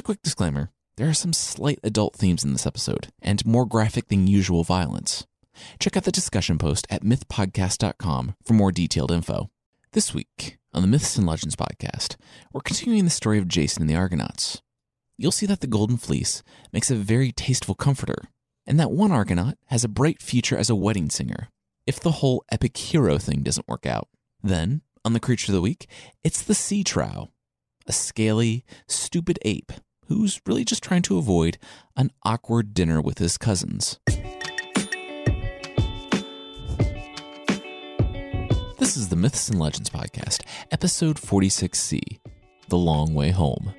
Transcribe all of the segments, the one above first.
quick disclaimer, there are some slight adult themes in this episode, and more graphic than usual violence. Check out the discussion post at mythpodcast.com for more detailed info. This week, on the Myths and Legends podcast, we're continuing the story of Jason and the Argonauts. You'll see that the Golden Fleece makes a very tasteful comforter, and that one Argonaut has a bright future as a wedding singer, if the whole epic hero thing doesn't work out. Then, on the Creature of the Week, it's the sea trow, a scaly, stupid ape who's really just trying to avoid an awkward dinner with his cousins. This is the Myths and Legends podcast, episode 46C, The Long Way Home.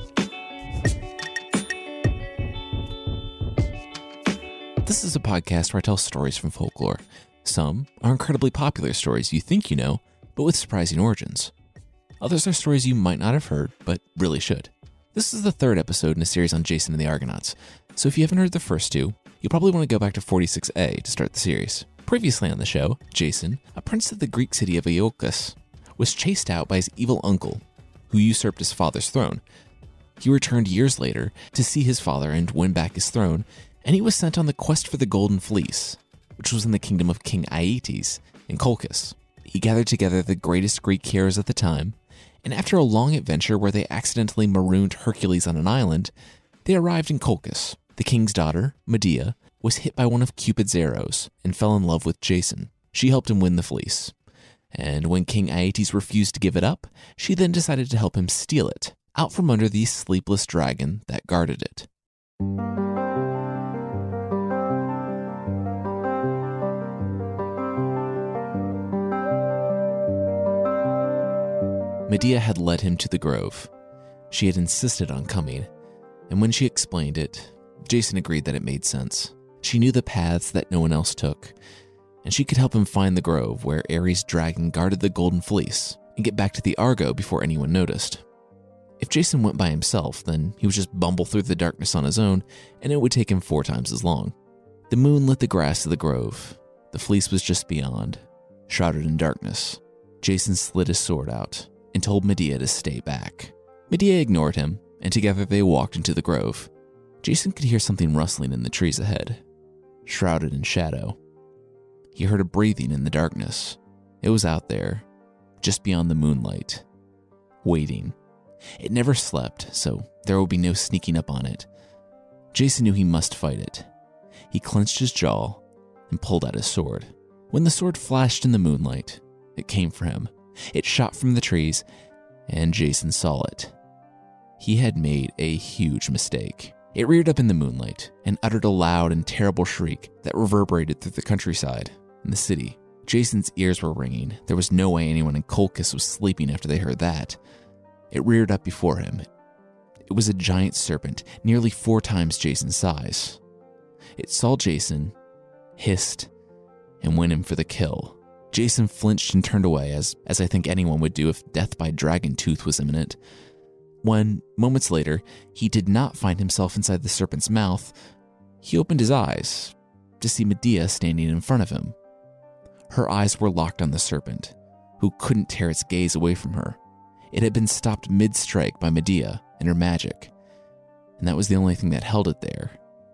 This is a podcast where I tell stories from folklore. Some are incredibly popular stories you think you know, but with surprising origins. Others are stories you might not have heard, but really should. This is the third episode in a series on Jason and the Argonauts, so if you haven't heard the first two, you'll probably want to go back to 46A to start the series. Previously on the show, Jason, a prince of the Greek city of Iolcus, was chased out by his evil uncle, who usurped his father's throne. He returned years later to see his father and win back his throne, and he was sent on the quest for the Golden Fleece, which was in the kingdom of King Aeetes in Colchis. He gathered together the greatest Greek heroes at the time, and after a long adventure where they accidentally marooned Hercules on an island, they arrived in Colchis. The king's daughter, Medea, was hit by one of Cupid's arrows and fell in love with Jason. She helped him win the fleece. And when King Aeetes refused to give it up, she then decided to help him steal it, out from under the sleepless dragon that guarded it. Medea had led him to the grove. She had insisted on coming, and when she explained it, Jason agreed that it made sense. She knew the paths that no one else took, and she could help him find the grove where Ares' dragon guarded the Golden Fleece and get back to the Argo before anyone noticed. If Jason went by himself, then he would just bumble through the darkness on his own, and it would take him 4 times as long. The moon lit the grass of the grove. The fleece was just beyond, shrouded in darkness. Jason slid his sword out and told Medea to stay back. Medea ignored him, and together they walked into the grove. Jason could hear something rustling in the trees ahead, shrouded in shadow. He heard a breathing in the darkness. It was out there, just beyond the moonlight, waiting. It never slept, so there would be no sneaking up on it. Jason knew he must fight it. He clenched his jaw and pulled out his sword. When the sword flashed in the moonlight, it came for him. It shot from the trees, and Jason saw it. He had made a huge mistake. It reared up in the moonlight and uttered a loud and terrible shriek that reverberated through the countryside and the city. Jason's ears were ringing. There was no way anyone in Colchis was sleeping after they heard that. It reared up before him. It was a giant serpent, nearly 4 times Jason's size. It saw Jason, hissed, and went in for the kill. Jason flinched and turned away, as I think anyone would do if death by dragon tooth was imminent. When, moments later, he did not find himself inside the serpent's mouth, he opened his eyes to see Medea standing in front of him. Her eyes were locked on the serpent, who couldn't tear its gaze away from her. It had been stopped mid-strike by Medea and her magic, and that was the only thing that held it there.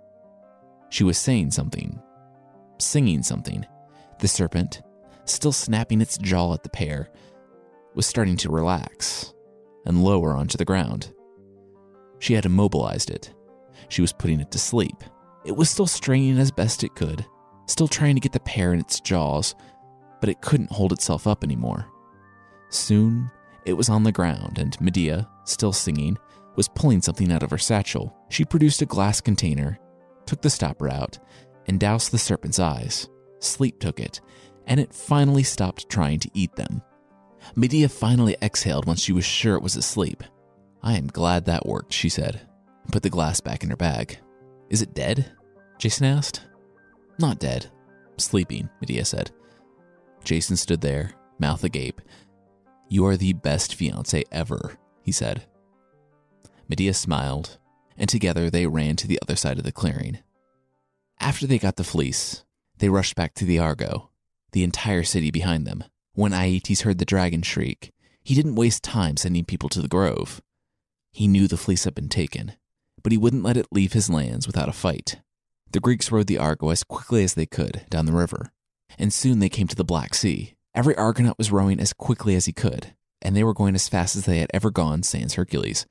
She was saying something, singing something. The serpent, still snapping its jaw at the pair, was starting to relax and lower onto the ground. She had immobilized it. She was putting it to sleep. It was still straining as best it could, still trying to get the pair in its jaws, but it couldn't hold itself up anymore. Soon, it was on the ground, and Medea, still singing, was pulling something out of her satchel. She produced a glass container, took the stopper out, and doused the serpent's eyes. Sleep took it, and it finally stopped trying to eat them. Medea finally exhaled once she was sure it was asleep. "I am glad that worked," she said, and put the glass back in her bag. "Is it dead?" Jason asked. "Not dead. Sleeping," Medea said. Jason stood there, mouth agape. "You are the best fiancé ever," he said. Medea smiled, and together they ran to the other side of the clearing. After they got the fleece, they rushed back to the Argo, the entire city behind them. When Aeetes heard the dragon shriek, he didn't waste time sending people to the grove. He knew the fleece had been taken. but he wouldn't let it leave his lands without a fight. The Greeks rowed the Argo as quickly as they could down the river, and soon they came to the Black Sea. Every Argonaut was rowing as quickly as he could, and they were going as fast as they had ever gone, sans Hercules.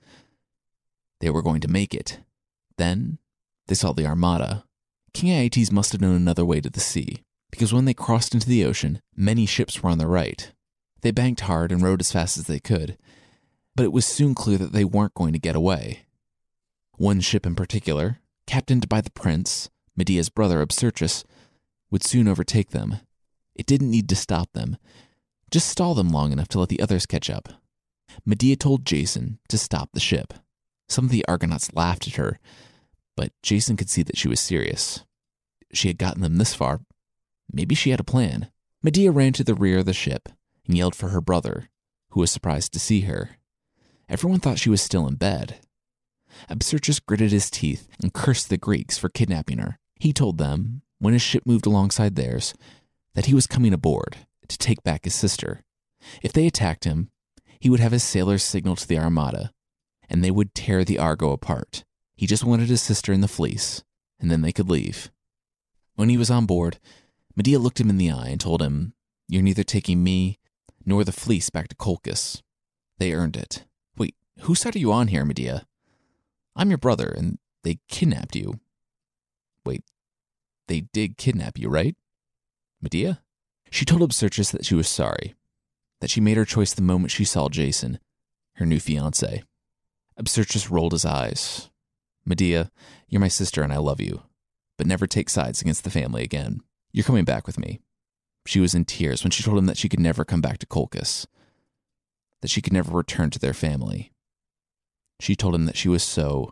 They were going to make it. Then they saw the Armada. King Aeetes must have known another way to the sea, because when they crossed into the ocean, many ships were on their right. They banked hard and rowed as fast as they could, but it was soon clear that they weren't going to get away. One ship in particular, captained by the prince, Medea's brother Absyrtus, would soon overtake them. It didn't need to stop them, just stall them long enough to let the others catch up. Medea told Jason to stop the ship. Some of the Argonauts laughed at her, but Jason could see that she was serious. She had gotten them this far. Maybe she had a plan. Medea ran to the rear of the ship and yelled for her brother, who was surprised to see her. Everyone thought she was still in bed. Absyrtus gritted his teeth and cursed the Greeks for kidnapping her. He told them, when his ship moved alongside theirs, that he was coming aboard to take back his sister. If they attacked him, he would have his sailors signal to the Armada, and they would tear the Argo apart. He just wanted his sister in the fleece, and then they could leave. When he was on board, Medea looked him in the eye and told him, "You're neither taking me nor the fleece back to Colchis. They earned it." "Wait, whose side are you on here, Medea?" "I'm your brother, and they kidnapped you." "Wait, they did kidnap you, right, Medea?" She told Absyrtus that she was sorry, that she made her choice the moment she saw Jason, her new fiancé. Absyrtus rolled his eyes. "Medea, you're my sister and I love you, but never take sides against the family again. You're coming back with me." She was in tears when she told him that she could never come back to Colchis, that she could never return to their family. She told him that she was so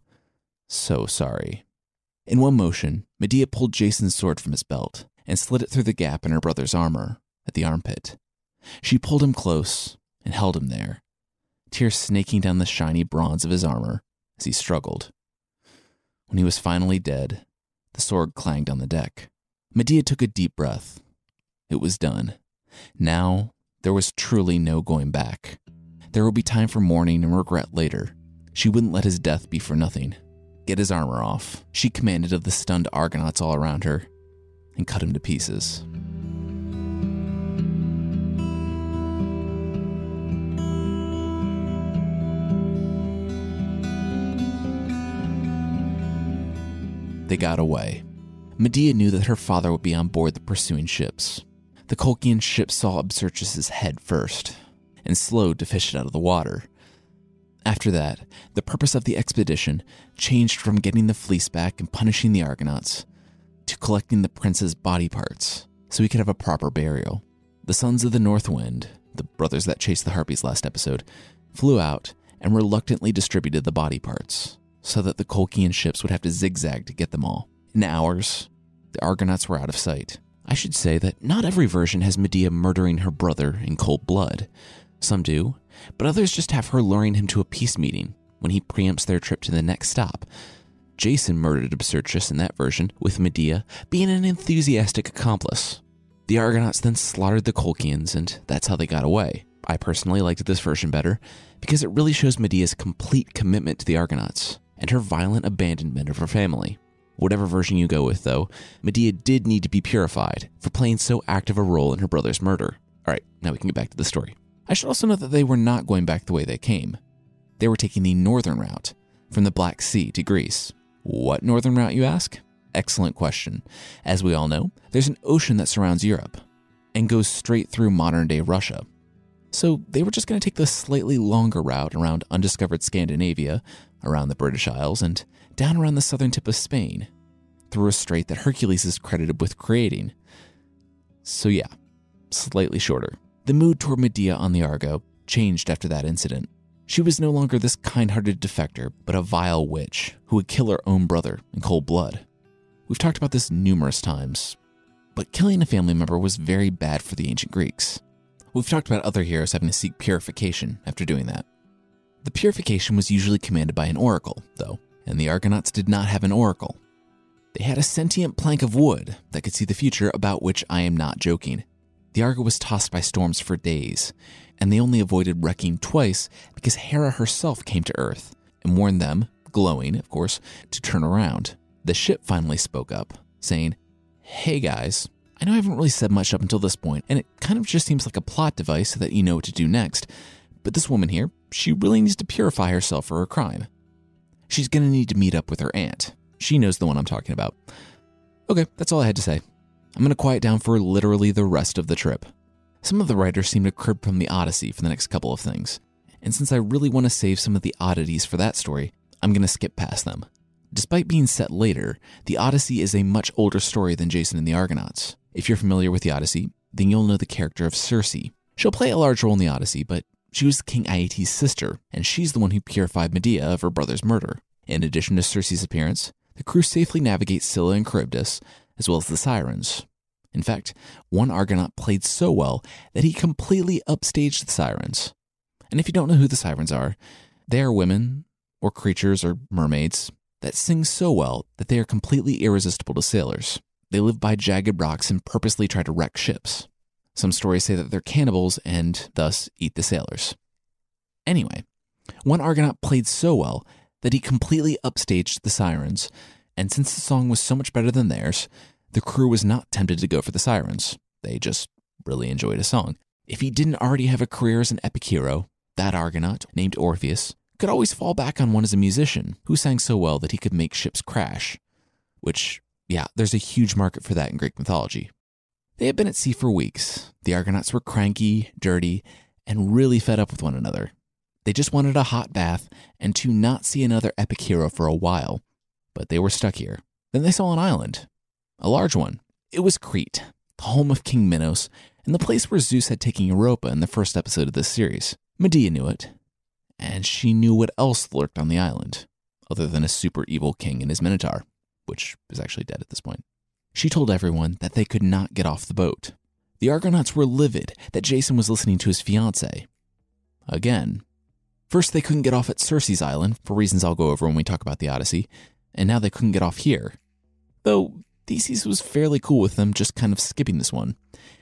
sorry. In one motion, Medea pulled Jason's sword from his belt and slid it through the gap in her brother's armor at the armpit. She pulled him close and held him there, tears snaking down the shiny bronze of his armor as he struggled. When he was finally dead, the sword clanged on the deck. Medea took a deep breath. It was done. Now, there was truly no going back. There would be time for mourning and regret later. She wouldn't let his death be for nothing. "Get his armor off," she commanded of the stunned Argonauts all around her, and cut him to pieces. They got away. Medea knew that her father would be on board the pursuing ships. The Colchian ship saw Absyrtus' head first, and slowed to fish it out of the water. After that, the purpose of the expedition changed from getting the fleece back and punishing the Argonauts to collecting the prince's body parts so he could have a proper burial. The Sons of the North Wind, the brothers that chased the Harpies last episode, flew out and reluctantly distributed the body parts so that the Colchian ships would have to zigzag to get them all. In hours, the Argonauts were out of sight. I should say that not every version has Medea murdering her brother in cold blood. Some do, but others just have her luring him to a peace meeting when he preempts their trip to the next stop. Jason murdered Absyrtus in that version, with Medea being an enthusiastic accomplice. The Argonauts then slaughtered the Colchians, and that's how they got away. I personally liked this version better because it really shows Medea's complete commitment to the Argonauts and her violent abandonment of her family. Whatever version you go with, though, Medea did need to be purified for playing so active a role in her brother's murder. Alright, now we can get back to the story. I should also note that they were not going back the way they came. They were taking the northern route, from the Black Sea to Greece. What northern route, you ask? Excellent question. As we all know, there's an ocean that surrounds Europe and goes straight through modern-day Russia. So they were just going to take the slightly longer route around undiscovered Scandinavia, around the British Isles, and down around the southern tip of Spain, through a strait that Hercules is credited with creating. So yeah, slightly shorter. The mood toward Medea on the Argo changed after that incident. She was no longer this kind-hearted defector, but a vile witch who would kill her own brother in cold blood. We've talked about this numerous times, but killing a family member was very bad for the ancient Greeks. We've talked about other heroes having to seek purification after doing that. The purification was usually commanded by an oracle, though, and the Argonauts did not have an oracle. They had a sentient plank of wood that could see the future, about which I am not joking. The Argo was tossed by storms for days, and they only avoided wrecking twice because Hera herself came to Earth and warned them, glowing, of course, to turn around. The ship finally spoke up, saying, "Hey guys, I know I haven't really said much up until this point, and it kind of just seems like a plot device so that you know what to do next, but this woman here, she really needs to purify herself for her crime. She's going to need to meet up with her aunt. She knows the one I'm talking about." Okay, that's all I had to say. I'm going to quiet down for literally the rest of the trip. Some of the writers seem to crib from the Odyssey for the next couple of things, and since I really want to save some of the oddities for that story, I'm going to skip past them. Despite being set later, the Odyssey is a much older story than Jason and the Argonauts. If you're familiar with the Odyssey, then you'll know the character of Circe. She'll play a large role in the Odyssey, but she was King Aeetes' sister, and she's the one who purified Medea of her brother's murder. In addition to Circe's appearance, the crew safely navigates Scylla and Charybdis, as well as the Sirens. In fact, one Argonaut played so well that he completely upstaged the Sirens. And if you don't know who the Sirens are, they are women, or creatures, or mermaids, that sing so well that they are completely irresistible to sailors. They live by jagged rocks and purposely try to wreck ships. Some stories say that they're cannibals and thus eat the sailors. Anyway, one Argonaut played so well that he completely upstaged the Sirens, and since the song was so much better than theirs, the crew was not tempted to go for the Sirens. They just really enjoyed a song. If he didn't already have a career as an epic hero, that Argonaut, named Orpheus, could always fall back on one as a musician who sang so well that he could make ships crash. Which, yeah, there's a huge market for that in Greek mythology. They had been at sea for weeks. The Argonauts were cranky, dirty, and really fed up with one another. They just wanted a hot bath and to not see another epic hero for a while, but they were stuck here. Then they saw an island, a large one. It was Crete, the home of King Minos, and the place where Zeus had taken Europa in the first episode of this series. Medea knew it, and she knew what else lurked on the island, other than a super evil king and his minotaur, which is actually dead at this point. She told everyone that they could not get off the boat. The Argonauts were livid that Jason was listening to his fiancée. Again. First, they couldn't get off at Circe's island, for reasons I'll go over when we talk about the Odyssey, and now they couldn't get off here. Though Theseus was fairly cool with them just kind of skipping this one.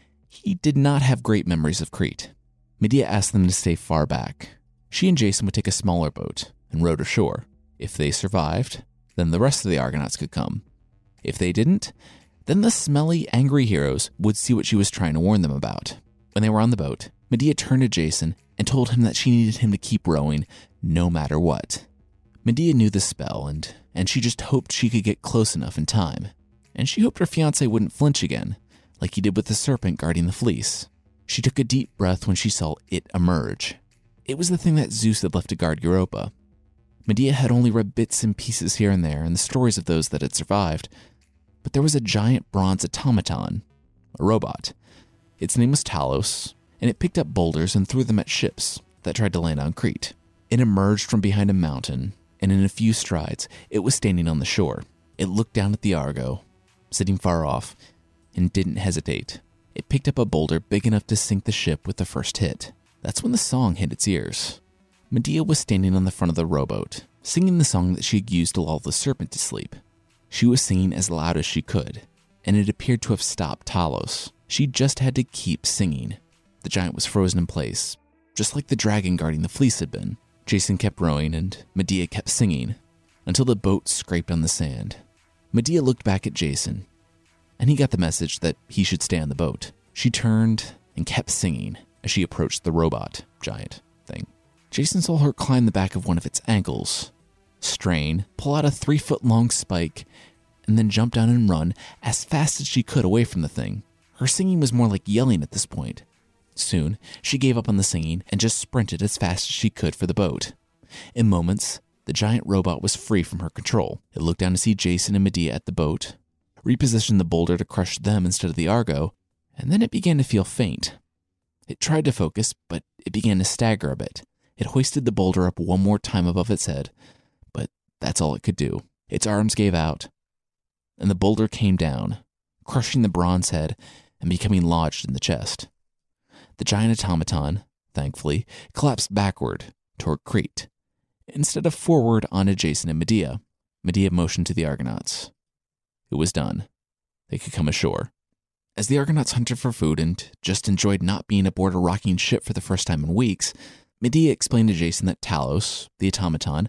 He did not have great memories of Crete. Medea asked them to stay far back. She and Jason would take a smaller boat and row to shore. If they survived, then the rest of the Argonauts could come. If they didn't, then the smelly, angry heroes would see what she was trying to warn them about. When they were on the boat, Medea turned to Jason and told him that she needed him to keep rowing no matter what. Medea knew the spell, and she just hoped she could get close enough in time. And she hoped her fiancé wouldn't flinch again, like he did with the serpent guarding the fleece. She took a deep breath when she saw it emerge. It was the thing that Zeus had left to guard Europa. Medea had only read bits and pieces here and there and the stories of those that had survived, but there was a giant bronze automaton, a robot. Its name was Talos, and it picked up boulders and threw them at ships that tried to land on Crete. It emerged from behind a mountain, and in a few strides, it was standing on the shore. It looked down at the Argo, sitting far off, and didn't hesitate. It picked up a boulder big enough to sink the ship with the first hit. That's when the song hit its ears. Medea was standing on the front of the rowboat, singing the song that she had used to lull the serpent to sleep. She was singing as loud as she could, and it appeared to have stopped Talos. She just had to keep singing. The giant was frozen in place, just like the dragon guarding the fleece had been. Jason kept rowing, and Medea kept singing, until the boat scraped on the sand. Medea looked back at Jason, and he got the message that he should stay on the boat. She turned and kept singing as she approached the robot giant thing. Jason saw her climb the back of one of its ankles, strain, pull out a 3-foot-long spike, and then jump down and run as fast as she could away from the thing. Her singing was more like yelling at this point. Soon, she gave up on the singing and just sprinted as fast as she could for the boat. In moments, the giant robot was free from her control. It looked down to see Jason and Medea at the boat, repositioned the boulder to crush them instead of the Argo, and then it began to feel faint. It tried to focus, but it began to stagger a bit. It hoisted the boulder up one more time above its head, but that's all it could do. Its arms gave out, and the boulder came down, crushing the bronze head and becoming lodged in the chest. The giant automaton, thankfully, collapsed backward toward Crete, instead of forward onto Jason and Medea. Medea motioned to the Argonauts. It was done. They could come ashore. As the Argonauts hunted for food and just enjoyed not being aboard a rocking ship for the first time in weeks, Medea explained to Jason that Talos, the automaton,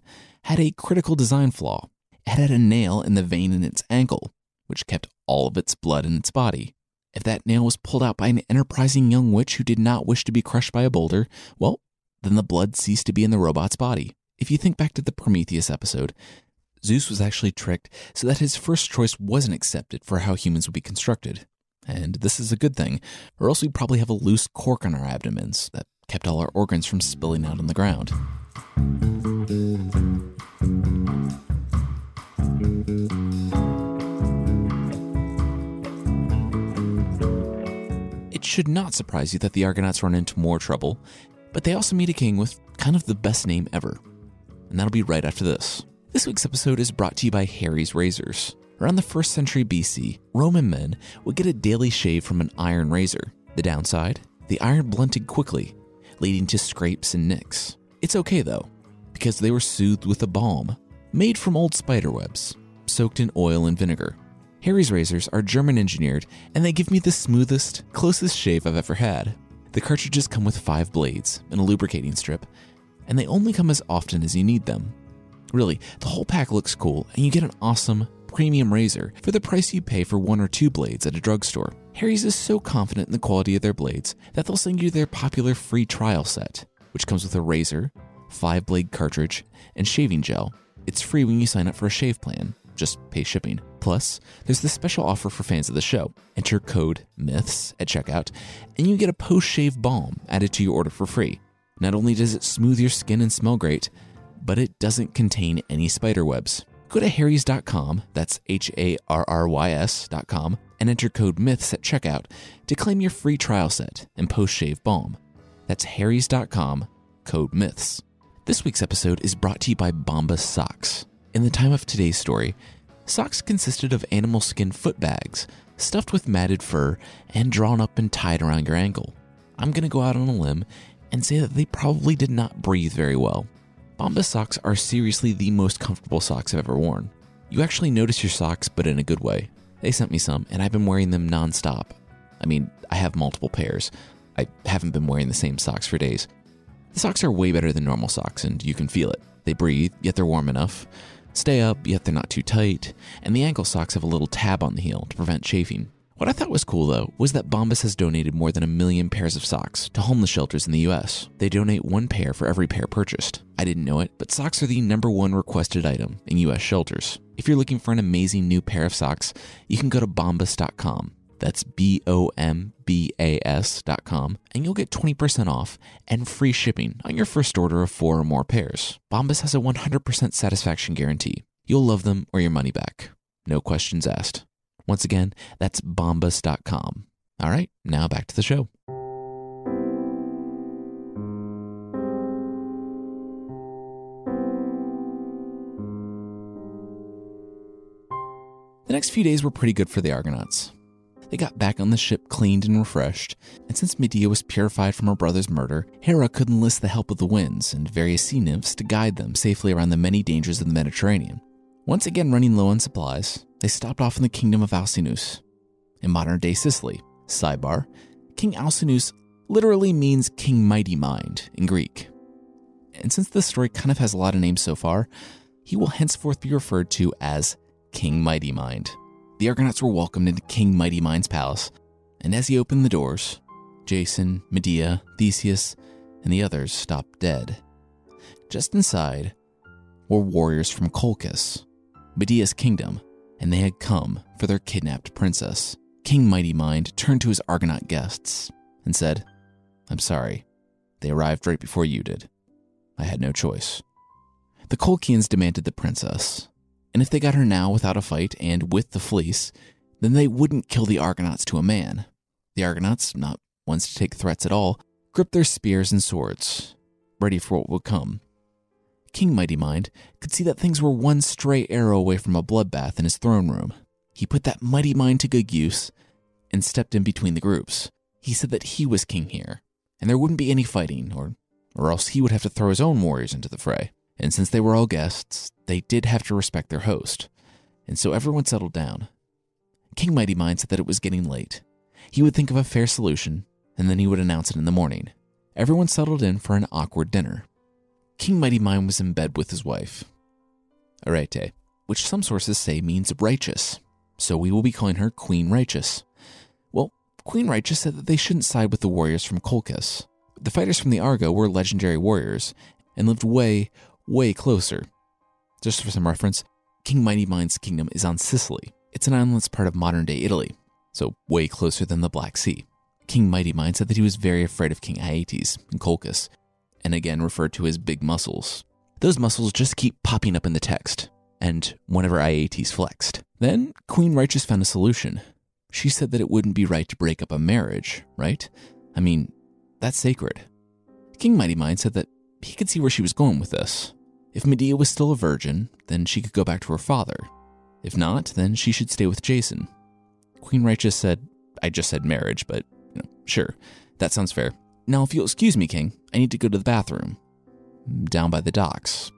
had a critical design flaw. It had a nail in the vein in its ankle, which kept all of its blood in its body. If that nail was pulled out by an enterprising young witch who did not wish to be crushed by a boulder, well, then the blood ceased to be in the robot's body. If you think back to the Prometheus episode, Zeus was actually tricked so that his first choice wasn't accepted for how humans would be constructed. And this is a good thing, or else we'd probably have a loose cork on our abdomens that kept all our organs from spilling out on the ground. It should not surprise you that the Argonauts run into more trouble, but they also meet a king with kind of the best name ever. And that'll be right after this. This week's episode is brought to you by Harry's Razors. Around the 1st century BC, Roman men would get a daily shave from an iron razor. The downside? The iron blunted quickly, leading to scrapes and nicks. It's okay though, because they were soothed with a balm made from old spider webs, soaked in oil and vinegar. Harry's razors are German engineered, and they give me the smoothest, closest shave I've ever had. The cartridges come with 5 blades and a lubricating strip, and they only come as often as you need them. Really, the whole pack looks cool, and you get an awesome, premium razor for the price you pay for 1 or 2 blades at a drugstore. Harry's is so confident in the quality of their blades that they'll send you their popular free trial set, which comes with a razor, 5-blade cartridge, and shaving gel. It's free when you sign up for a shave plan. Just pay shipping. Plus, there's this special offer for fans of the show. Enter code MYTHS at checkout, and you get a post-shave balm added to your order for free. Not only does it smooth your skin and smell great, but it doesn't contain any spider webs. Go to harrys.com, that's HARRYS.com, and enter code MYTHS at checkout to claim your free trial set and post-shave balm. That's harrys.com, code MYTHS. This week's episode is brought to you by Bombas Socks. In the time of today's story, socks consisted of animal skin foot bags, stuffed with matted fur and drawn up and tied around your ankle. I'm going to go out on a limb and say that they probably did not breathe very well. Bombas socks are seriously the most comfortable socks I've ever worn. You actually notice your socks, but in a good way. They sent me some, and I've been wearing them nonstop. I mean, I have multiple pairs. I haven't been wearing the same socks for days. The socks are way better than normal socks, and you can feel it. They breathe, yet they're warm enough. Stay up, yet they're not too tight. And the ankle socks have a little tab on the heel to prevent chafing. What I thought was cool, though, was that Bombas has donated more than 1 million pairs of socks to homeless shelters in the U.S. They donate 1 pair for every pair purchased. I didn't know it, but socks are the #1 requested item in U.S. shelters. If you're looking for an amazing new pair of socks, you can go to bombas.com. That's BOMBAS.com, and you'll get 20% off and free shipping on your first order of 4 or more pairs. Bombas has a 100% satisfaction guarantee. You'll love them or your money back. No questions asked. Once again, that's bombas.com. All right, now back to the show. The next few days were pretty good for the Argonauts. They got back on the ship cleaned and refreshed, and since Medea was purified from her brother's murder, Hera could enlist the help of the winds and various sea nymphs to guide them safely around the many dangers of the Mediterranean. Once again running low on supplies, they stopped off in the kingdom of Alcinous, in modern-day Sicily. Sidebar, King Alcinous literally means King Mighty Mind in Greek. And since this story kind of has a lot of names so far, he will henceforth be referred to as King Mighty Mind. The Argonauts were welcomed into King Mighty Mind's palace, and as he opened the doors, Jason, Medea, Theseus, and the others stopped dead. Just inside were warriors from Colchis, Medea's kingdom, and they had come for their kidnapped princess. King Mighty Mind turned to his Argonaut guests and said, "I'm sorry, they arrived right before you did. I had no choice." The Colchians demanded the princess, and if they got her now without a fight and with the fleece, then they wouldn't kill the Argonauts to a man. The Argonauts, not ones to take threats at all, gripped their spears and swords, ready for what would come. King Mighty Mind could see that things were one stray arrow away from a bloodbath in his throne room. He put that mighty mind to good use and stepped in between the groups. He said that he was king here, and there wouldn't be any fighting, or else he would have to throw his own warriors into the fray. And since they were all guests, they did have to respect their host, and so everyone settled down. King Mighty Mind said that it was getting late. He would think of a fair solution, and then he would announce it in the morning. Everyone settled in for an awkward dinner. King Mighty Mind was in bed with his wife. Arete, which some sources say means righteous. So we will be calling her Queen Righteous. Well, Queen Righteous said that they shouldn't side with the warriors from Colchis. The fighters from the Argo were legendary warriors and lived way, way closer. Just for some reference, King Mighty Mind's kingdom is on Sicily. It's an island that's part of modern-day Italy, so way closer than the Black Sea. King Mighty Mind said that he was very afraid of King Aeetes in Colchis, and again referred to his big muscles. Those muscles just keep popping up in the text, and whenever Aeetes flexed. Then Queen Righteous found a solution. She said that it wouldn't be right to break up a marriage, right? I mean, that's sacred. King Mighty Mind said that he could see where she was going with this. If Medea was still a virgin, then she could go back to her father. If not, then she should stay with Jason. Queen Righteous said, I just said marriage, but sure, that sounds fair. Now, if you'll excuse me, King, I need to go to the bathroom. Down by the docks.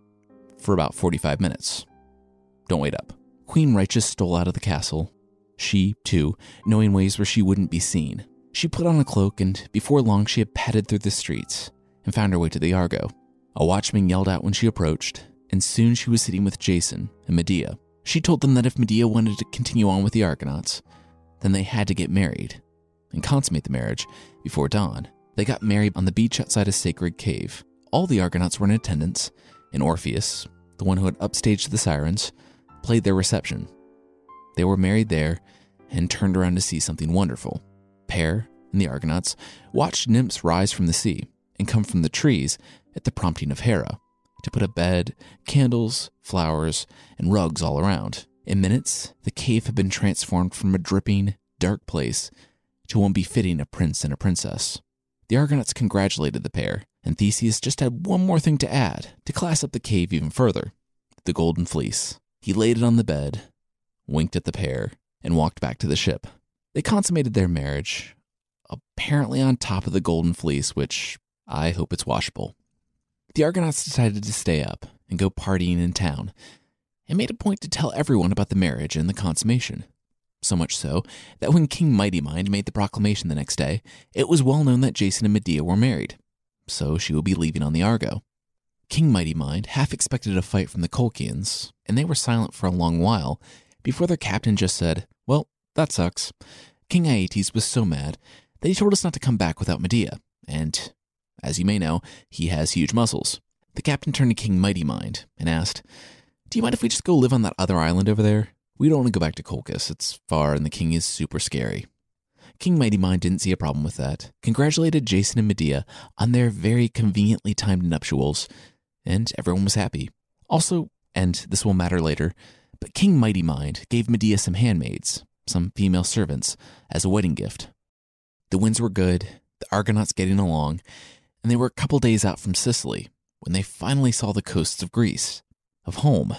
For about 45 minutes. Don't wait up. Queen Righteous stole out of the castle. She, too, knowing ways where she wouldn't be seen. She put on a cloak, and before long she had padded through the streets and found her way to the Argo. A watchman yelled out when she approached, and soon she was sitting with Jason and Medea. She told them that if Medea wanted to continue on with the Argonauts, then they had to get married and consummate the marriage before dawn. They got married on the beach outside a sacred cave. All the Argonauts were in attendance, and Orpheus, the one who had upstaged the sirens, played their reception. They were married there and turned around to see something wonderful. Pair and the Argonauts watched nymphs rise from the sea and come from the trees at the prompting of Hera to put a bed, candles, flowers, and rugs all around. In minutes, the cave had been transformed from a dripping, dark place to one befitting a prince and a princess. The Argonauts congratulated the pair, and Theseus just had one more thing to add to class up the cave even further: the golden fleece. He laid it on the bed, winked at the pair, and walked back to the ship. They consummated their marriage, apparently on top of the golden fleece, which I hope it's washable. The Argonauts decided to stay up and go partying in town, and made a point to tell everyone about the marriage and the consummation. So much so that when King Mighty Mind made the proclamation the next day, it was well known that Jason and Medea were married, so she would be leaving on the Argo. King Mighty Mind half expected a fight from the Colchians, and they were silent for a long while before their captain just said, well, that sucks. King Aeetes was so mad that he told us not to come back without Medea, and, as you may know, he has huge muscles. The captain turned to King Mighty Mind and asked, do you mind if we just go live on that other island over there? We don't want to go back to Colchis. It's far and the king is super scary. King Mighty Mind didn't see a problem with that, congratulated Jason and Medea on their very conveniently timed nuptials, and everyone was happy. Also, and this will matter later, but King Mighty Mind gave Medea some handmaids, some female servants, as a wedding gift. The winds were good, the Argonauts getting along, and they were a couple days out from Sicily when they finally saw the coasts of Greece, of home.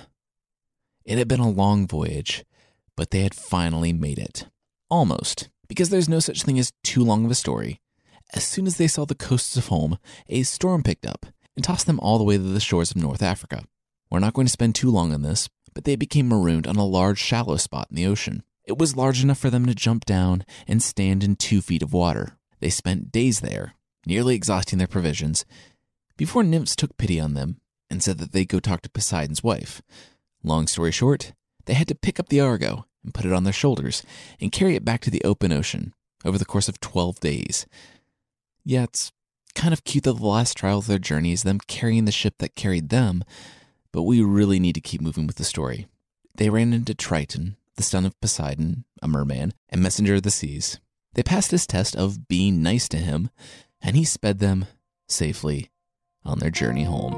It had been a long voyage, but they had finally made it. Almost, because there's no such thing as too long of a story. As soon as they saw the coasts of home, a storm picked up and tossed them all the way to the shores of North Africa. We're not going to spend too long on this, but they became marooned on a large shallow spot in the ocean. It was large enough for them to jump down and stand in 2 feet of water. They spent days there, nearly exhausting their provisions, before nymphs took pity on them and said that they'd go talk to Poseidon's wife. Long story short, they had to pick up the Argo and put it on their shoulders and carry it back to the open ocean over the course of 12 days. Yeah, it's kind of cute that the last trial of their journey is them carrying the ship that carried them, but we really need to keep moving with the story. They ran into Triton, the son of Poseidon, a merman, and messenger of the seas. They passed his test of being nice to him, and he sped them safely on their journey home.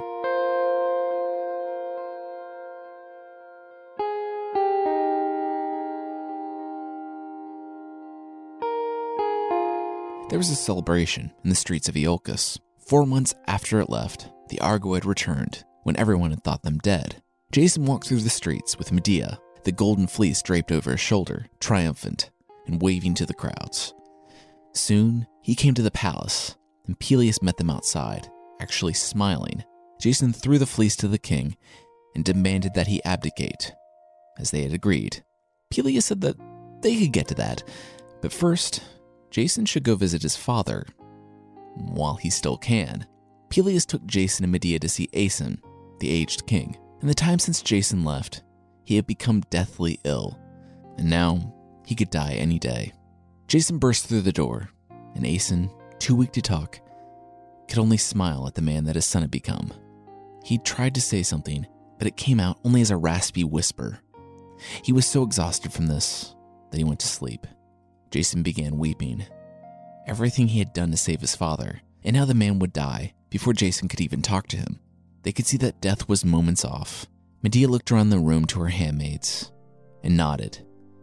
There was a celebration in the streets of Iolcus. 4 months after it left, the Argo had returned when everyone had thought them dead. Jason walked through the streets with Medea, the golden fleece draped over his shoulder, triumphant and waving to the crowds. Soon, he came to the palace, and Peleus met them outside, actually smiling. Jason threw the fleece to the king and demanded that he abdicate, as they had agreed. Peleus said that they could get to that, but first, Jason should go visit his father, while he still can. Peleus took Jason and Medea to see Aeson, the aged king. In the time since Jason left, he had become deathly ill, and now he could die any day. Jason burst through the door, and Asen, too weak to talk, could only smile at the man that his son had become. He tried to say something, but it came out only as a raspy whisper. He was so exhausted from this that he went to sleep. Jason began weeping. Everything he had done to save his father, and now the man would die before Jason could even talk to him. They could see that death was moments off. Medea looked around the room to her handmaids and nodded.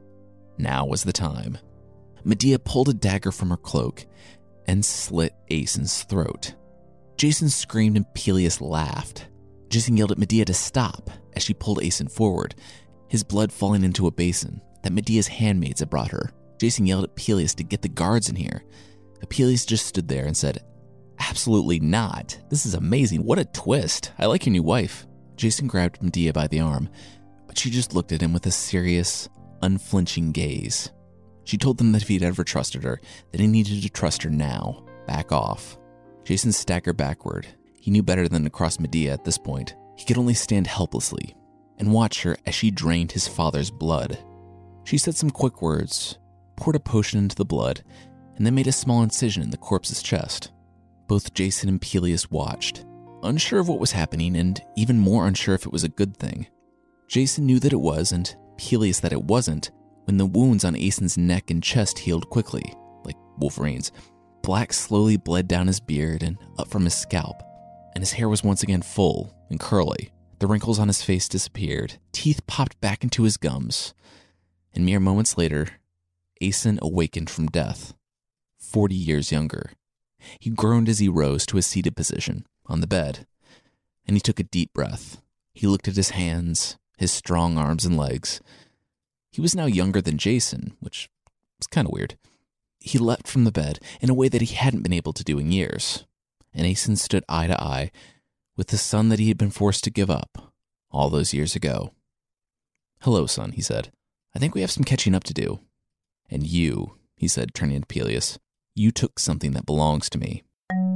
Now was the time. Medea pulled a dagger from her cloak and slit Asen's throat. Jason screamed and Peleus laughed. Jason yelled at Medea to stop as she pulled Asen forward, his blood falling into a basin that Medea's handmaids had brought her. Jason yelled at Peleus to get the guards in here, but Peleus just stood there and said, "Absolutely not. This is amazing. What a twist. I like your new wife." Jason grabbed Medea by the arm, but she just looked at him with a serious, unflinching gaze. She told him that if he'd ever trusted her, that he needed to trust her now. Back off. Jason staggered backward. He knew better than to cross Medea at this point. He could only stand helplessly and watch her as she drained his father's blood. She said some quick words, poured a potion into the blood, and then made a small incision in the corpse's chest. Both Jason and Peleus watched, unsure of what was happening and even more unsure if it was a good thing. Jason knew that it was, and Peleus that it wasn't, when the wounds on Asen's neck and chest healed quickly, like Wolverine's. Black slowly bled down his beard and up from his scalp, and his hair was once again full and curly. The wrinkles on his face disappeared, teeth popped back into his gums, and mere moments later, Asen awakened from death, 40 years younger. He groaned as he rose to a seated position on the bed, and he took a deep breath. He looked at his hands, his strong arms and legs. He was now younger than Jason, which was kind of weird. He leapt from the bed in a way that he hadn't been able to do in years, and Asen stood eye to eye with the son that he had been forced to give up all those years ago. "Hello, son," he said. "I think we have some catching up to do. And you," he said, turning to Peleus, "you took something that belongs to me."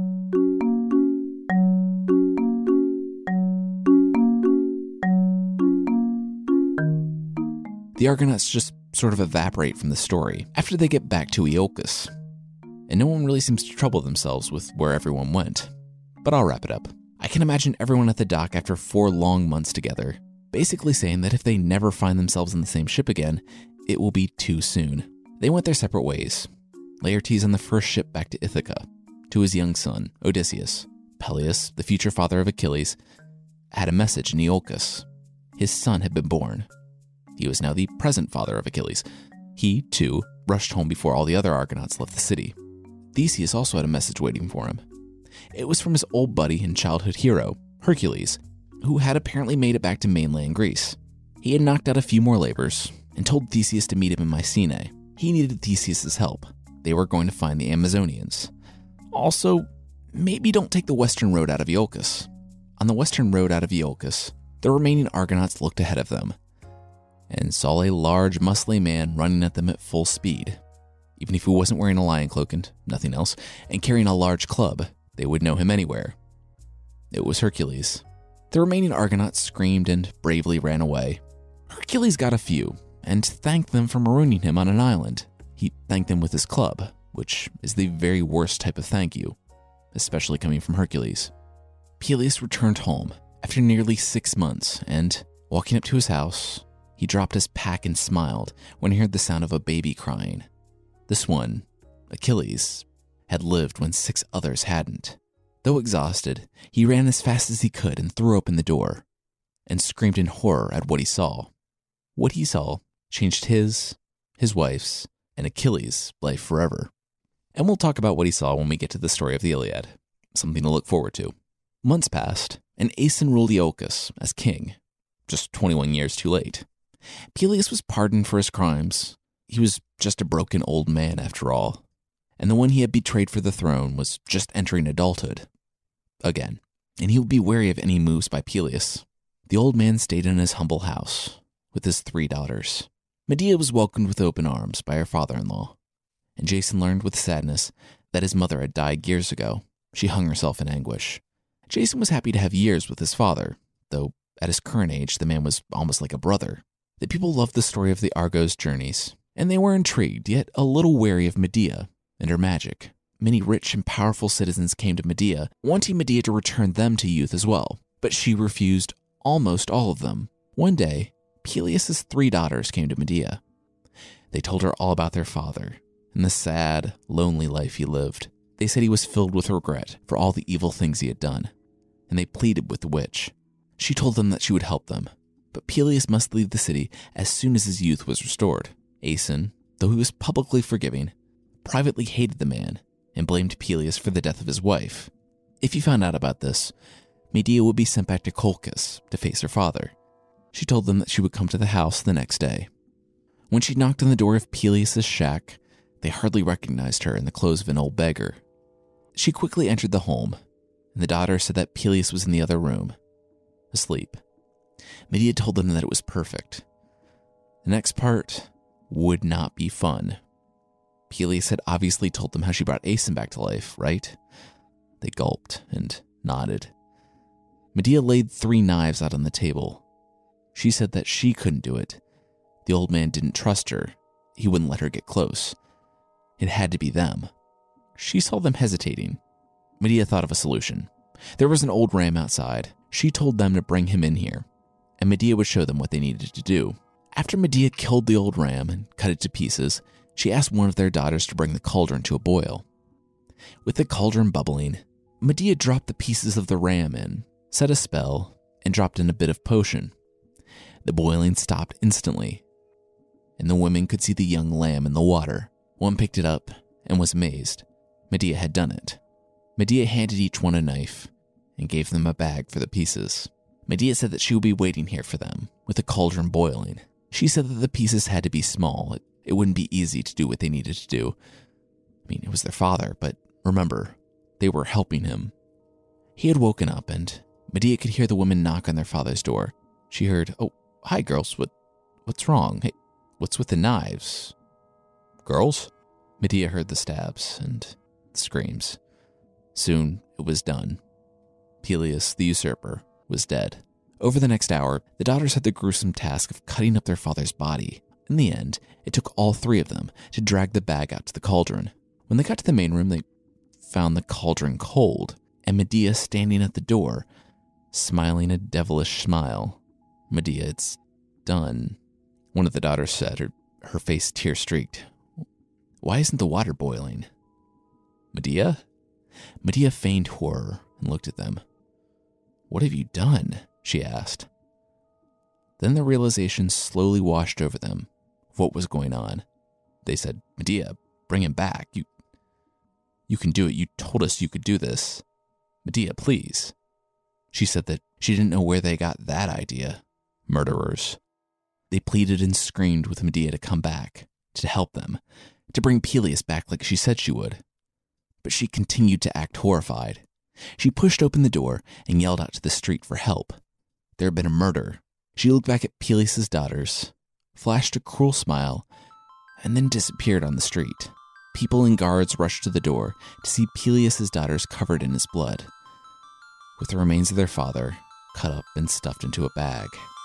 The Argonauts just sort of evaporate from the story after they get back to Iolcus, and no one really seems to trouble themselves with where everyone went. But I'll wrap it up. I can imagine everyone at the dock after 4 long months together, basically saying that if they never find themselves in the same ship again, it will be too soon. They went their separate ways. Laertes on the first ship back to Ithaca, to his young son, Odysseus. Peleus, the future father of Achilles, had a message in Iolcus. His son had been born. He was now the present father of Achilles. He, too, rushed home before all the other Argonauts left the city. Theseus also had a message waiting for him. It was from his old buddy and childhood hero, Hercules, who had apparently made it back to mainland Greece. He had knocked out a few more labors and told Theseus to meet him in Mycenae. He needed Theseus' help. They were going to find the Amazonians. Also, maybe don't take the western road out of Iolcus. On the western road out of Iolcus, the remaining Argonauts looked ahead of them and saw a large, muscly man running at them at full speed. Even if he wasn't wearing a lion cloak and nothing else, and carrying a large club, they would know him anywhere. It was Hercules. The remaining Argonauts screamed and bravely ran away. Hercules got a few, and thanked them for marooning him on an island. He thanked them with his club, which is the very worst type of thank you, especially coming from Hercules. Peleus returned home after nearly 6 months, and walking up to his house, he dropped his pack and smiled when he heard the sound of a baby crying. This one, Achilles, had lived when 6 others hadn't. Though exhausted, he ran as fast as he could and threw open the door, and screamed in horror at what he saw. What he saw changed his wife's, and Achilles' life forever. And we'll talk about what he saw when we get to the story of the Iliad, something to look forward to. Months passed, and Asen ruled Iolcus as king, just 21 years too late. Peleus was pardoned for his crimes. He was just a broken old man after all, and the one he had betrayed for the throne was just entering adulthood again, and he would be wary of any moves by Peleus. The old man stayed in his humble house with his 3 daughters. Medea was welcomed with open arms by her father-in-law, and Jason learned with sadness that his mother had died years ago. She hung herself in anguish. Jason was happy to have years with his father, though at his current age, the man was almost like a brother. The people loved the story of the Argos' journeys, and they were intrigued, yet a little wary of Medea and her magic. Many rich and powerful citizens came to Medea, wanting Medea to return them to youth as well, but she refused almost all of them. One day, Peleus' 3 daughters came to Medea. They told her all about their father and the sad, lonely life he lived. They said he was filled with regret for all the evil things he had done, and they pleaded with the witch. She told them that she would help them, but Peleus must leave the city as soon as his youth was restored. Aeson, though he was publicly forgiving, privately hated the man and blamed Peleus for the death of his wife. If he found out about this, Medea would be sent back to Colchis to face her father. She told them that she would come to the house the next day. When she knocked on the door of Peleus' shack, they hardly recognized her in the clothes of an old beggar. She quickly entered the home, and the daughter said that Peleus was in the other room, asleep. Medea told them that it was perfect. The next part would not be fun. Peleus had obviously told them how she brought Aeson back to life, right? They gulped and nodded. Medea laid 3 knives out on the table. She said that she couldn't do it. The old man didn't trust her. He wouldn't let her get close. It had to be them. She saw them hesitating. Medea thought of a solution. There was an old ram outside. She told them to bring him in here, and Medea would show them what they needed to do. After Medea killed the old ram and cut it to pieces, she asked one of their daughters to bring the cauldron to a boil. With the cauldron bubbling, Medea dropped the pieces of the ram in, said a spell, and dropped in a bit of potion. The boiling stopped instantly, and the women could see the young lamb in the water. One picked it up and was amazed. Medea had done it. Medea handed each one a knife and gave them a bag for the pieces. Medea said that she would be waiting here for them, with the cauldron boiling. She said that the pieces had to be small. It wouldn't be easy to do what they needed to do. I mean, it was their father, but remember, they were helping him. He had woken up, and Medea could hear the women knock on their father's door. She heard, "Oh, hi, girls. What's wrong? Hey, what's with the knives?" "Girls?" Medea heard the stabs and the screams. Soon, it was done. Peleus, the usurper, was dead. Over the next hour, the daughters had the gruesome task of cutting up their father's body. In the end, it took all 3 of them to drag the bag out to the cauldron. When they got to the main room, they found the cauldron cold, and Medea standing at the door, smiling a devilish smile. "Medea, it's done," one of the daughters said, her face tear-streaked. "Why isn't the water boiling?" "Medea?" Medea feigned horror and looked at them. "What have you done?" she asked. Then the realization slowly washed over them of what was going on. They said, "Medea, bring him back. You can do it. You told us you could do this. Medea, please." She said that she didn't know where they got that idea. Murderers. They pleaded and screamed with Medea to come back, to help them, to bring Peleus back like she said she would. But she continued to act horrified. She pushed open the door and yelled out to the street for help. There had been a murder. She looked back at Peleus' daughters, flashed a cruel smile, and then disappeared on the street. People and guards rushed to the door to see Peleus' daughters covered in his blood, with the remains of their father cut up and stuffed into a bag.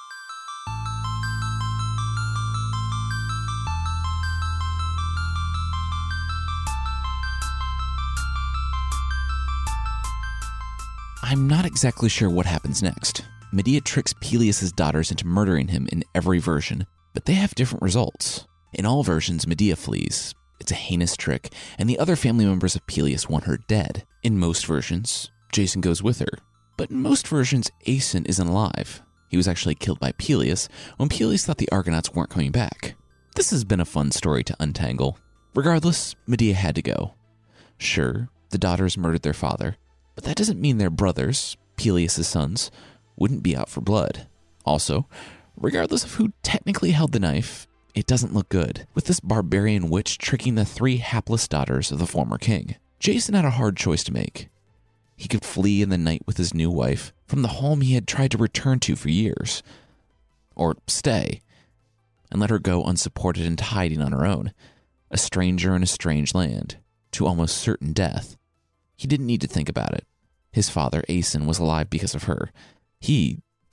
I'm not exactly sure what happens next. Medea tricks Peleus' daughters into murdering him in every version, but they have different results. In all versions, Medea flees. It's a heinous trick, and the other family members of Peleus want her dead. In most versions, Jason goes with her. But in most versions, Aeson isn't alive. He was actually killed by Peleus when Peleus thought the Argonauts weren't coming back. This has been a fun story to untangle. Regardless, Medea had to go. Sure, the daughters murdered their father, but that doesn't mean their brothers, Peleus' sons, wouldn't be out for blood. Also, regardless of who technically held the knife, it doesn't look good, with this barbarian witch tricking the 3 hapless daughters of the former king. Jason had a hard choice to make. He could flee in the night with his new wife from the home he had tried to return to for years, or stay and let her go unsupported into hiding on her own, a stranger in a strange land, to almost certain death. He didn't need to think about it. His father, Aeson, was alive because of her. He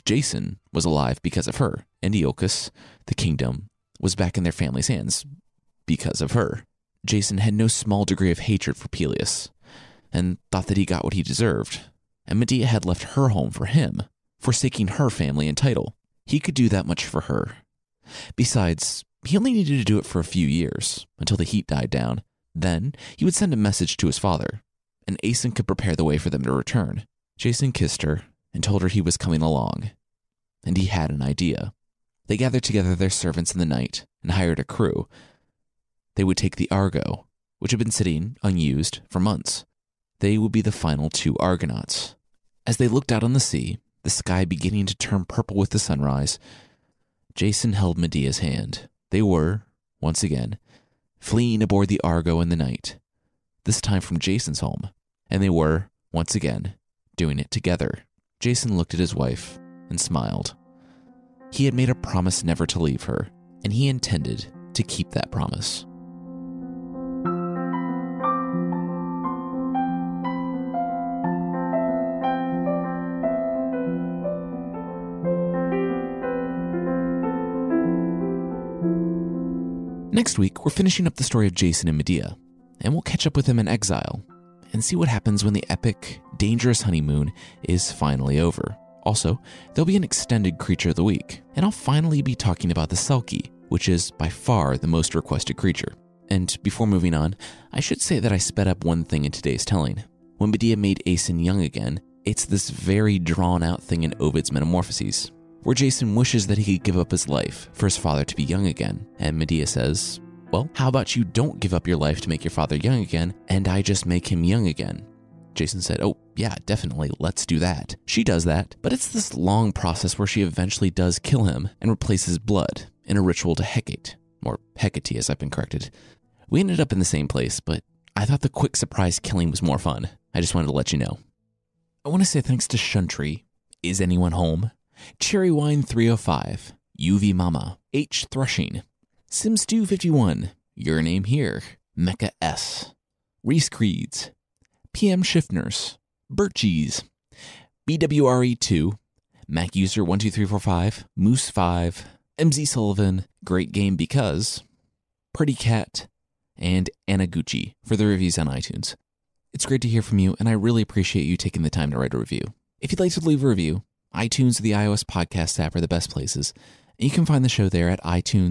Jason was alive because of her, and Iolcus, the kingdom, was back in their family's hands because of her. Jason had no small degree of hatred for Peleus, and thought that he got what he deserved, and Medea had left her home for him, forsaking her family and title. He could do that much for her. Besides, he only needed to do it for a few years, until the heat died down. Then he would send a message to his father, and Aeson could prepare the way for them to return. Jason kissed her and told her he was coming along, and he had an idea. They gathered together their servants in the night and hired a crew. They would take the Argo, which had been sitting unused for months. They would be the final 2 Argonauts. As they looked out on the sea, the sky beginning to turn purple with the sunrise, Jason held Medea's hand. They were, once again, fleeing aboard the Argo in the night, this time from Jason's home, and they were, once again, doing it together. Jason looked at his wife and smiled. He had made a promise never to leave her, and he intended to keep that promise. Next week, we're finishing up the story of Jason and Medea, and we'll catch up with them in exile and see what happens when the epic, dangerous honeymoon is finally over. Also, there'll be an extended Creature of the Week, and I'll finally be talking about the Selkie, which is by far the most requested creature. And before moving on, I should say that I sped up one thing in today's telling. When Medea made Aeson young again, it's this very drawn-out thing in Ovid's Metamorphoses, where Jason wishes that he could give up his life for his father to be young again, and Medea says, well, how about you don't give up your life to make your father young again, and I just make him young again? Jason said, oh, yeah, definitely, let's do that. She does that, but it's this long process where she eventually does kill him and replace his blood in a ritual to Hecate, or Hecate as I've been corrected. We ended up in the same place, but I thought the quick surprise killing was more fun. I just wanted to let you know. I want to say thanks to Shuntry, Is Anyone Home?, Cherry Wine 305, UV Mama, H Threshing, Simstew 51, Your Name Here, Mecha S, Reese Creeds, PM Shift Nurse, Birchies, BWRE2, Mac User 12345, Moose 5, MZ Sullivan, Great Game Because, Pretty Cat, and Anna Gucci for the reviews on iTunes. It's great to hear from you, and I really appreciate you taking the time to write a review. If you'd like to leave a review, iTunes or the iOS podcast app are the best places, and you can find the show there at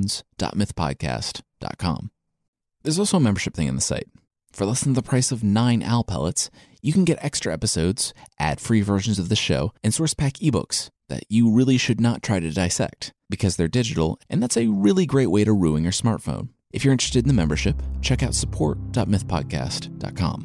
itunes.mythpodcast.com. There's also a membership thing on the site. For less than the price of 9 owl pellets, you can get extra episodes, ad-free versions of the show, and source pack ebooks that you really should not try to dissect, because they're digital, and that's a really great way to ruin your smartphone. If you're interested in the membership, check out support.mythpodcast.com.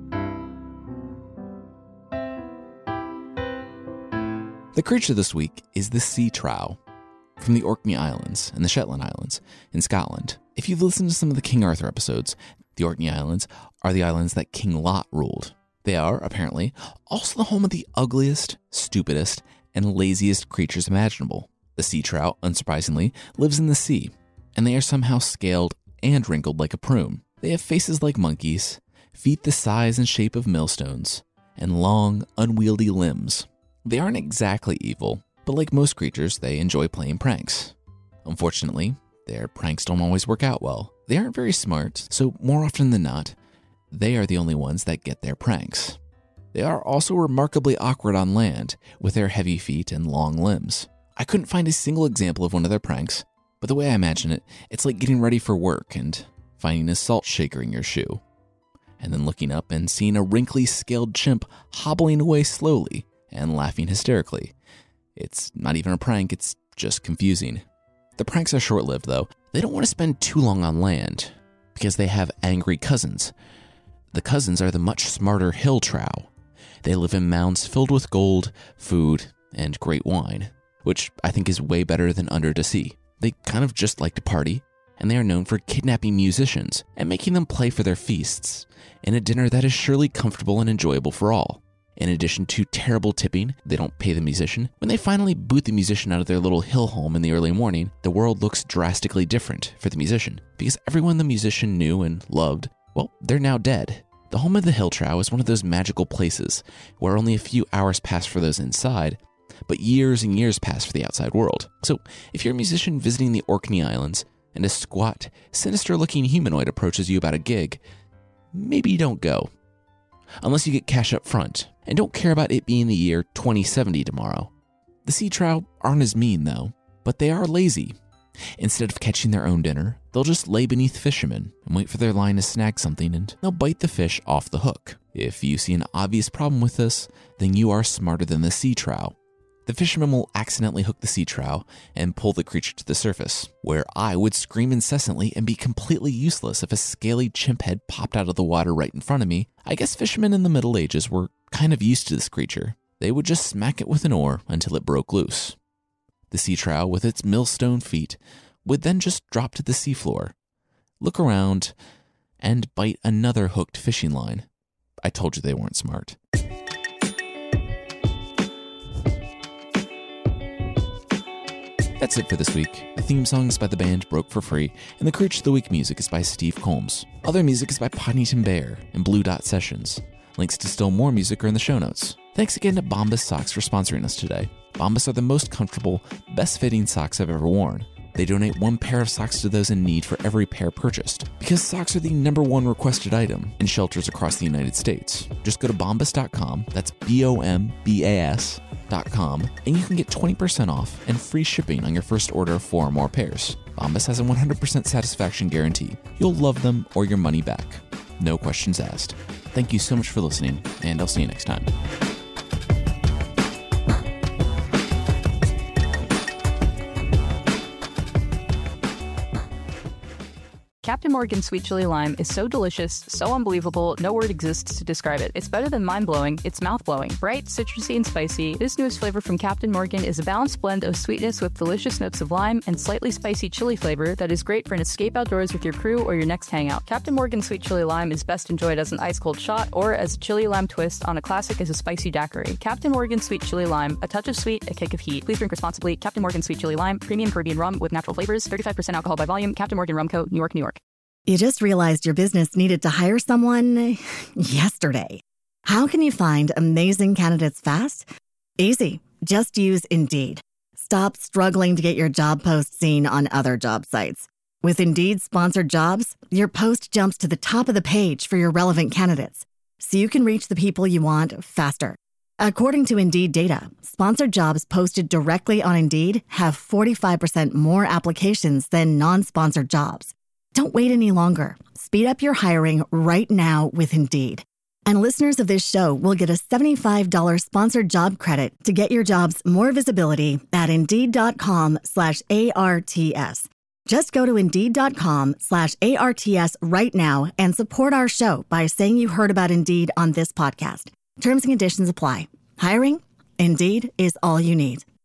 The creature this week is the sea trow from the Orkney Islands and the Shetland Islands in Scotland. If you've listened to some of the King Arthur episodes, the Orkney Islands are the islands that King Lot ruled. They are, apparently, also the home of the ugliest, stupidest, and laziest creatures imaginable. The sea trout, unsurprisingly, lives in the sea, and they are somehow scaled and wrinkled like a prune. They have faces like monkeys, feet the size and shape of millstones, and long, unwieldy limbs. They aren't exactly evil, but like most creatures, they enjoy playing pranks. Unfortunately, their pranks don't always work out well. They aren't very smart, so more often than not, they are the only ones that get their pranks. They are also remarkably awkward on land, with their heavy feet and long limbs. I couldn't find a single example of one of their pranks, but the way I imagine it, it's like getting ready for work and finding a salt shaker in your shoe, and then looking up and seeing a wrinkly, scaled chimp hobbling away slowly and laughing hysterically. It's not even a prank, it's just confusing. The pranks are short-lived, though. They don't want to spend too long on land, because they have angry cousins. The cousins are the much smarter hill trow. They live in mounds filled with gold, food, and great wine, which I think is way better than under the sea. They kind of just like to party, and they are known for kidnapping musicians and making them play for their feasts in a dinner that is surely comfortable and enjoyable for all. In addition to terrible tipping, they don't pay the musician. When they finally boot the musician out of their little hill home in the early morning, the world looks drastically different for the musician, because everyone the musician knew and loved, well, they're now dead. The home of the hill trow is one of those magical places where only a few hours pass for those inside, but years and years pass for the outside world. So if you're a musician visiting the Orkney Islands and a squat, sinister-looking humanoid approaches you about a gig, maybe you don't go. Unless you get cash up front, and don't care about it being the year 2070 tomorrow. The sea trout aren't as mean though, but they are lazy. Instead of catching their own dinner, they'll just lay beneath fishermen and wait for their line to snag something, and they'll bite the fish off the hook. If you see an obvious problem with this, then you are smarter than the sea trout. The fisherman will accidentally hook the sea trout and pull the creature to the surface, where I would scream incessantly and be completely useless if a scaly chimp head popped out of the water right in front of me. I guess fishermen in the Middle Ages were kind of used to this creature. They would just smack it with an oar until it broke loose. The sea trout, with its millstone feet, would then just drop to the seafloor, look around, and bite another hooked fishing line. I told you they weren't smart. That's it for this week. The theme song is by the band Broke for Free, and the Creature of the Week music is by Steve Combs. Other music is by Poddington Bear and Blue Dot Sessions. Links to still more music are in the show notes. Thanks again to Bombas Socks for sponsoring us today. Bombas are the most comfortable, best-fitting socks I've ever worn. They donate one pair of socks to those in need for every pair purchased, because socks are the #1 requested item in shelters across the United States. Just go to bombas.com, that's BOMBAS.com, and you can get 20% off and free shipping on your first order of 4 or more pairs. Bombas has a 100% satisfaction guarantee. You'll love them or your money back. No questions asked. Thank you so much for listening, and I'll see you next time. Captain Morgan Sweet Chili Lime is so delicious, so unbelievable, no word exists to describe it. It's better than mind-blowing, it's mouth-blowing. Bright, citrusy, and spicy, this newest flavor from Captain Morgan is a balanced blend of sweetness with delicious notes of lime and slightly spicy chili flavor that is great for an escape outdoors with your crew or your next hangout. Captain Morgan Sweet Chili Lime is best enjoyed as an ice-cold shot or as a chili lime twist on a classic as a spicy daiquiri. Captain Morgan Sweet Chili Lime, a touch of sweet, a kick of heat. Please drink responsibly. Captain Morgan Sweet Chili Lime, premium Caribbean rum with natural flavors, 35% alcohol by volume. Captain Morgan Rum Co., New York, New York. You just realized your business needed to hire someone yesterday. How can you find amazing candidates fast? Easy. Just use Indeed. Stop struggling to get your job post seen on other job sites. With Indeed sponsored jobs, your post jumps to the top of the page for your relevant candidates, so you can reach the people you want faster. According to Indeed data, sponsored jobs posted directly on Indeed have 45% more applications than non-sponsored jobs. Don't wait any longer. Speed up your hiring right now with Indeed. And listeners of this show will get a $75 sponsored job credit to get your jobs more visibility at Indeed.com/ARTS. Just go to Indeed.com/ARTS right now and support our show by saying you heard about Indeed on this podcast. Terms and conditions apply. Hiring? Indeed is all you need.